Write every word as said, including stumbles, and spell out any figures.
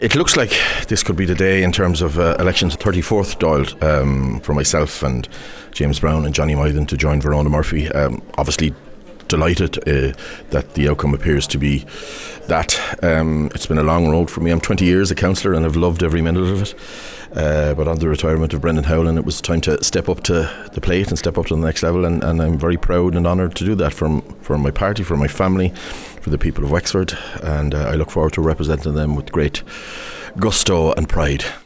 It looks like this could be the day in terms of uh, elections. thirty-fourth Dáil um, for myself and James Brown and Johnny Moylan to join Verona Murphy. Um, obviously delighted uh, that the outcome appears to be that. Um, it's been a long road for me. I'm twenty years a councillor and I've loved every minute of it. Uh, but on the retirement of Brendan Howlin, it was time to step up to the plate and step up to the next level, and, and I'm very proud and honoured to do that for, for my party, for my family, for the people of Wexford, and uh, I look forward to representing them with great gusto and pride.